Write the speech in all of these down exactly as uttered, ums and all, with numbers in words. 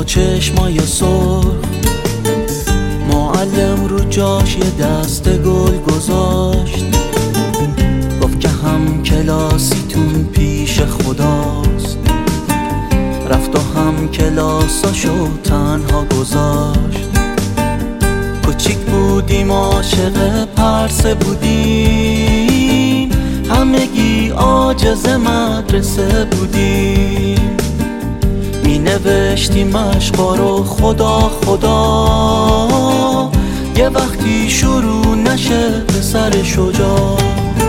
چشمای سرخ. معلم رو جاش یه دست گل گذاشت، گفت که هم کلاسیتون پیش خداست. رفت و هم کلاساشو تنها گذاشت. کوچیک بودیم عاشق پرسه بودیم، همگی عاجز مدرسه بودیم. می نوشتیم اشعار رو خدا خدا، یه وقتی شروع نشه پسر شجاع.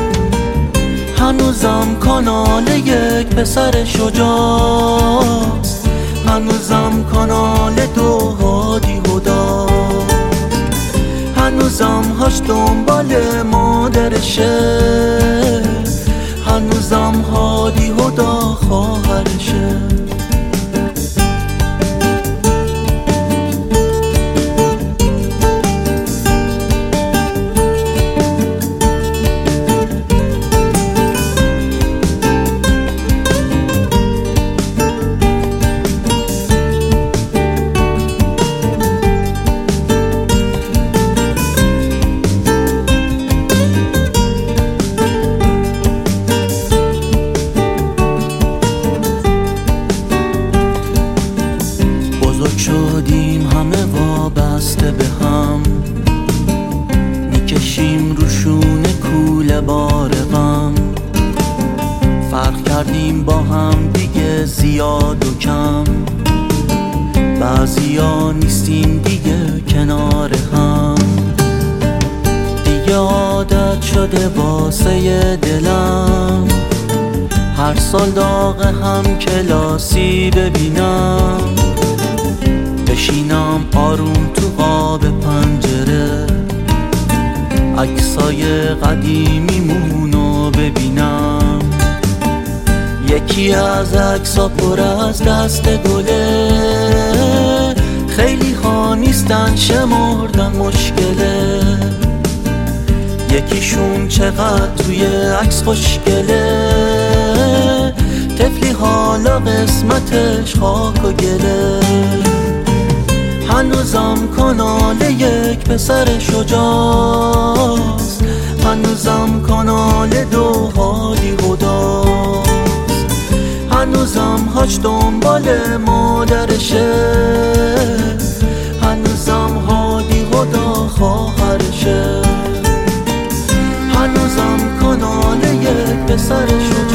هنوزم کانال یک پسر شجاع، هنوزم کانال دو هادی هدا، هنوزم هاش دنبال مادرشه، هنوزم هادی هدا خواهرشه. شدیم همه وابسته به هم، میکشیم روشون کوله بار غم. فرق کردیم با هم دیگه زیاد و کم، بعضیا نیستیم دیگه کنار هم. دیگه عادت شده واسه دلم، هر سال داغ هم کلاسی ببینم. بشینم آروم تو قاب پنجره، عکسای قدیمیمونو ببینم. یکی از عکسا پر از دست گله، خیلی ها نیستن شمردن مشکله. یکیشون چقدر توی عکس خوشگله، طفلی حالا قسمتش خاک و گله. هنوزم کانال یک پسر شجاعست، هنوزم کانال دو هادی هداست، هنوزم هاش دنبال مادرشه، هنوزم هادی هدا خواهرشه. هنوزم کانال یک پسر شجاعست.